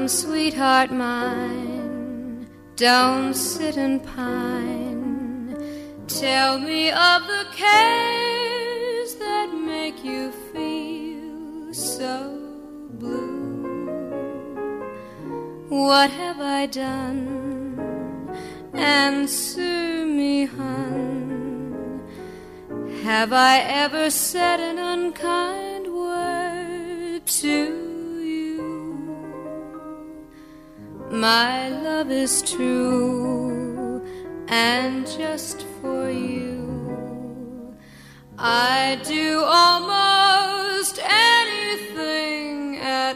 sweetheart mine, don't sit and pine. Tell me of the cares that make you feel so blue. What have I done? Answer me, hun. Have I ever said an unkind word to my love is true, and just for you I'd do almost anything at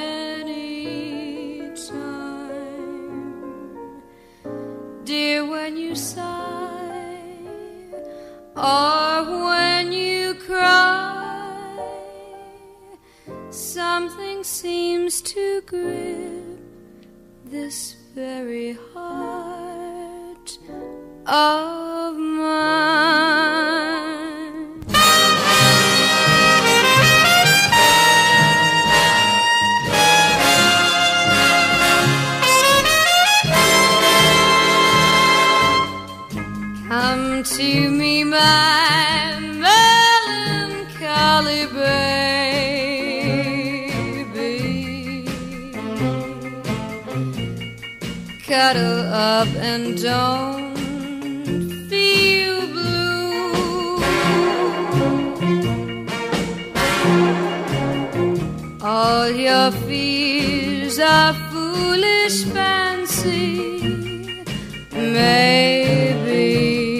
any time. Dear, when you sigh or when you cry, something seems to grip this very heart of mine. Come to me, my melancholy baby. Cuddle up and don't feel blue. All your fears are foolish fancy, maybe.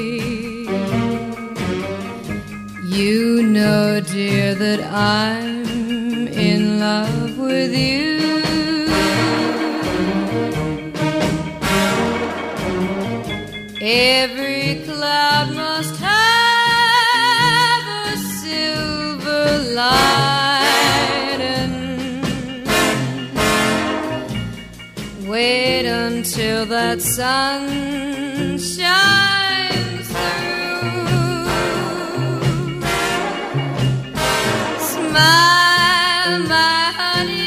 You know, dear, that I'm in love with you. Every cloud must have a silver lining. Wait until that sun shines through. Smile, my honey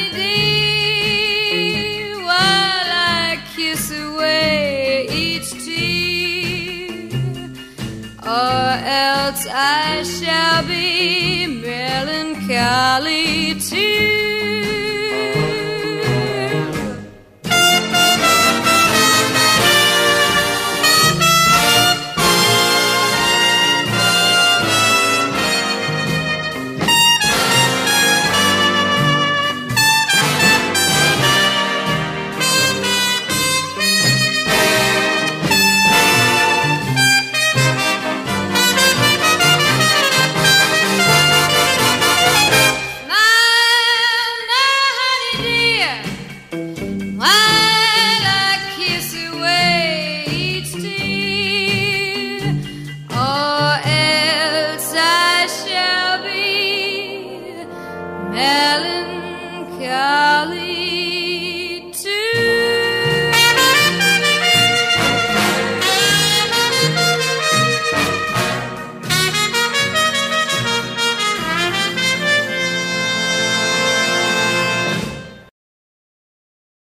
dear, while I kiss away each tear, or else I shall be melancholy too.